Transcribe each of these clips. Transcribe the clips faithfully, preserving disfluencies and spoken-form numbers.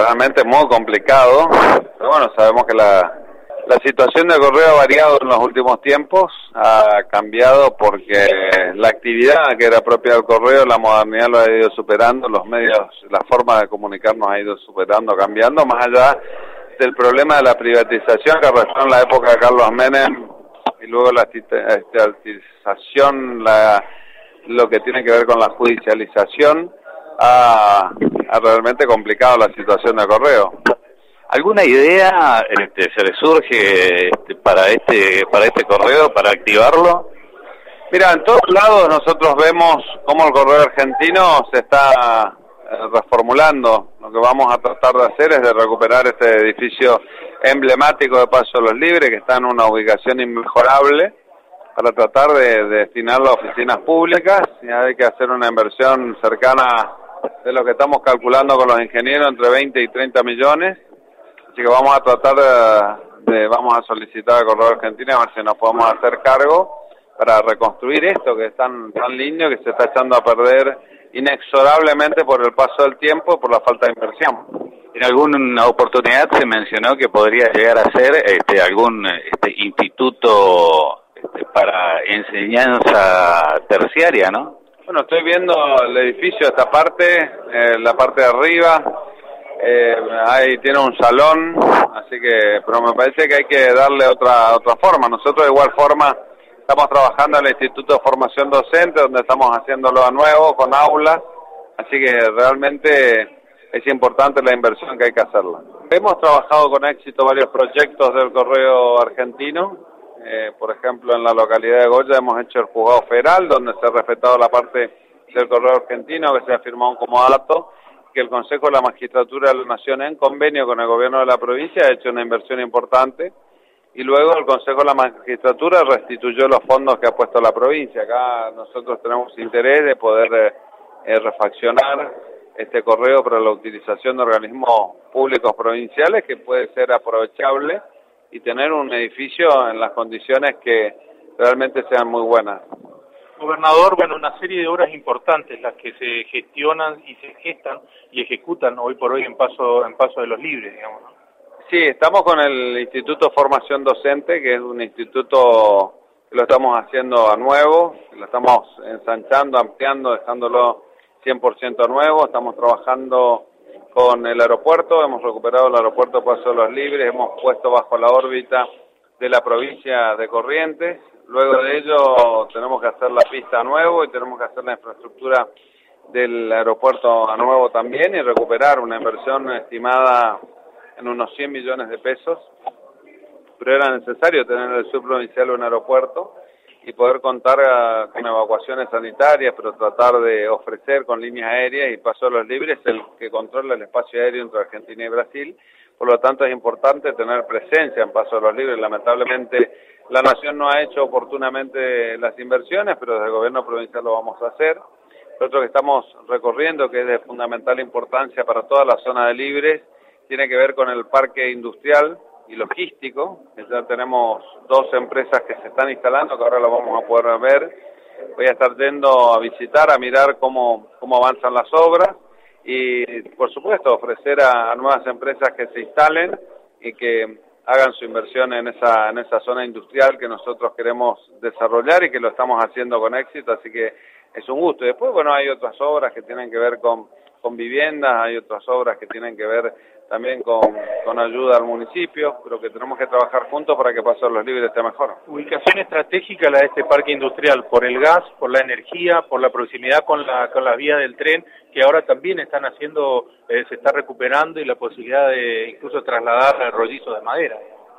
realmente muy complicado, pero bueno, sabemos que la, la situación del correo ha variado en los últimos tiempos, ha cambiado porque la actividad que era propia del correo, la modernidad lo ha ido superando, los medios, la forma de comunicarnos ha ido superando, cambiando, más allá del problema de la privatización que arrastró en la época de Carlos Menem y luego la estatización, la, lo que tiene que ver con la judicialización, ha, ha realmente complicado la situación de correo. ¿Alguna idea este, se le surge este, para este para este correo, para activarlo? Mira, en todos lados nosotros vemos cómo el correo argentino se está eh, reformulando. Lo que vamos a tratar de hacer es de recuperar este edificio emblemático de Paso de los Libres, que está en una ubicación inmejorable, para tratar de, de destinarlo a oficinas públicas, y hay que hacer una inversión cercana de lo que estamos calculando con los ingenieros entre veinte y treinta millones, así que vamos a tratar de, de vamos a solicitar al Correo Argentino a ver si nos podemos hacer cargo para reconstruir esto que es tan, tan lindo, que se está echando a perder inexorablemente por el paso del tiempo y por la falta de inversión. En alguna oportunidad se mencionó que podría llegar a ser este, algún este, instituto este, para enseñanza terciaria, ¿no? Bueno, estoy viendo el edificio, esta parte, eh, la parte de arriba, eh, ahí tiene un salón, así que, pero me parece que hay que darle otra otra forma. Nosotros de igual forma estamos trabajando en el Instituto de Formación Docente, donde estamos haciéndolo a nuevo, con aulas, así que realmente es importante la inversión que hay que hacerla. Hemos trabajado con éxito varios proyectos del Correo Argentino. Eh, por ejemplo, en la localidad de Goya hemos hecho el juzgado federal, donde se ha respetado la parte del Correo Argentino, que se ha firmado un comodato, que el Consejo de la Magistratura de la Nación, en convenio con el gobierno de la provincia, ha hecho una inversión importante, y luego el Consejo de la Magistratura restituyó los fondos que ha puesto la provincia. Acá nosotros tenemos interés de poder eh, eh, refaccionar este correo para la utilización de organismos públicos provinciales, que puede ser aprovechable, y tener un edificio en las condiciones que realmente sean muy buenas. Gobernador, bueno, una serie de obras importantes las que se gestionan y se gestan y ejecutan hoy por hoy en Paso en Paso de los Libres, digamos, ¿no? Sí, estamos con el Instituto de Formación Docente, que es un instituto que lo estamos haciendo a nuevo, lo estamos ensanchando, ampliando, dejándolo cien por ciento nuevo. Estamos trabajando con el aeropuerto, hemos recuperado el aeropuerto Paso de los Libres, hemos puesto bajo la órbita de la provincia de Corrientes. Luego de ello tenemos que hacer la pista a nuevo y tenemos que hacer la infraestructura del aeropuerto a nuevo también, y recuperar una inversión estimada en unos cien millones de pesos, pero era necesario tener en el sur provincial un aeropuerto y poder contar uh, con evacuaciones sanitarias, pero tratar de ofrecer con líneas aéreas, y Paso de los Libres el que controla el espacio aéreo entre Argentina y Brasil. Por lo tanto es importante tener presencia en Paso de los Libres. Lamentablemente la Nación no ha hecho oportunamente las inversiones, pero desde el gobierno provincial lo vamos a hacer. Lo otro que estamos recorriendo, que es de fundamental importancia para toda la zona de Libres, tiene que ver con el parque industrial y logístico, que ya tenemos dos empresas que se están instalando, que ahora lo vamos a poder ver. Voy a estar yendo a visitar, a mirar cómo, cómo avanzan las obras, y por supuesto ofrecer a, a nuevas empresas que se instalen y que hagan su inversión en esa, en esa zona industrial que nosotros queremos desarrollar y que lo estamos haciendo con éxito, así que es un gusto. Y después, bueno, hay otras obras que tienen que ver con, con viviendas, hay otras obras que tienen que ver también con, con ayuda al municipio, pero que tenemos que trabajar juntos para que Paso de los Libres esté mejor. Ubicación estratégica la de este parque industrial, por el gas, por la energía, por la proximidad con la con la vía del tren, que ahora también están haciendo, eh, se está recuperando, y la posibilidad de incluso trasladar rollizos de madera.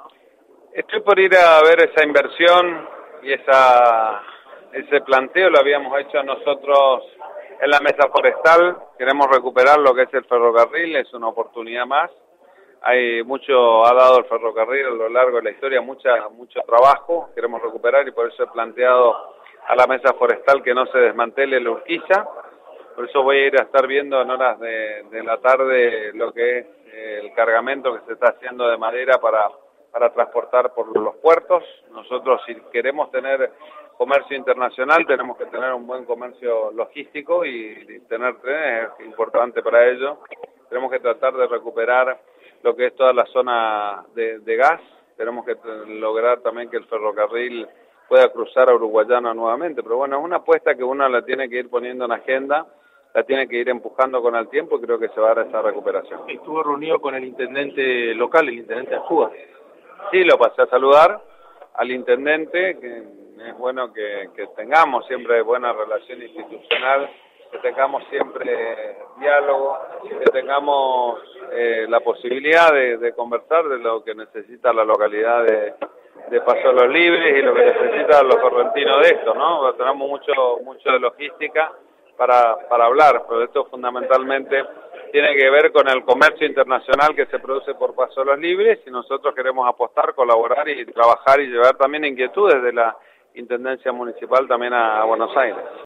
Estoy por ir a ver esa inversión y esa ese planteo lo habíamos hecho nosotros en la mesa forestal. Queremos recuperar lo que es el ferrocarril, es una oportunidad más. Hay mucho, ha dado el ferrocarril a lo largo de la historia, mucha, mucho trabajo, queremos recuperar, y por eso he planteado a la mesa forestal que no se desmantele la Urquiza. Por eso voy a ir a estar viendo en horas de, de la tarde lo que es el cargamento que se está haciendo de madera para, para transportar por los puertos. Nosotros, si queremos tener comercio internacional, tenemos que tener un buen comercio logístico, y tener trenes es importante para ello. tenemos que tratar de recuperar lo que es toda la zona de, de gas, tenemos que lograr también que el ferrocarril pueda cruzar a Uruguayana nuevamente, pero bueno, es una apuesta que uno la tiene que ir poniendo en agenda, la tiene que ir empujando con el tiempo y creo que se va a dar esa recuperación. Estuvo reunido con el intendente local, el intendente de Ajúa. Sí, lo pasé a saludar al intendente, que es bueno que, que tengamos siempre buena relación institucional, que tengamos siempre diálogo, que tengamos eh, la posibilidad de, de conversar de lo que necesita la localidad de, de Paso de los Libres y lo que necesitan los correntinos de esto, ¿no? Tenemos mucho, mucho de logística para, para hablar, pero esto fundamentalmente tiene que ver con el comercio internacional que se produce por Paso de los Libres y nosotros queremos apostar, colaborar y trabajar y llevar también inquietudes de la Intendencia Municipal también a Buenos Aires.